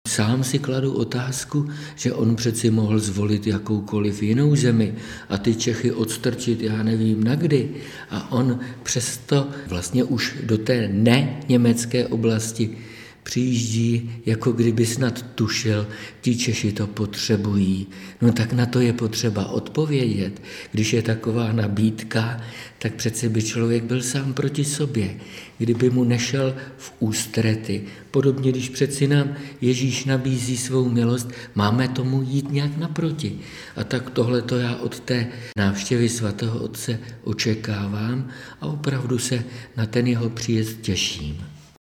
sám si kladu otázku, že on přeci mohl zvolit jakoukoliv jinou zemi a ty Čechy odstrčit, já nevím na kdy. A on přesto vlastně už do té neněmecké oblasti přijíždí, jako kdyby snad tušil, ti Češi to potřebují. No tak na to je potřeba odpovědět. Když je taková nabídka, tak přece by člověk byl sám proti sobě, kdyby mu nešel v ústrety. Podobně, když přeci nám Ježíš nabízí svou milost, máme tomu jít nějak naproti. A tak tohleto já od té návštěvy svatého Otce očekávám a opravdu se na ten jeho příjezd těším.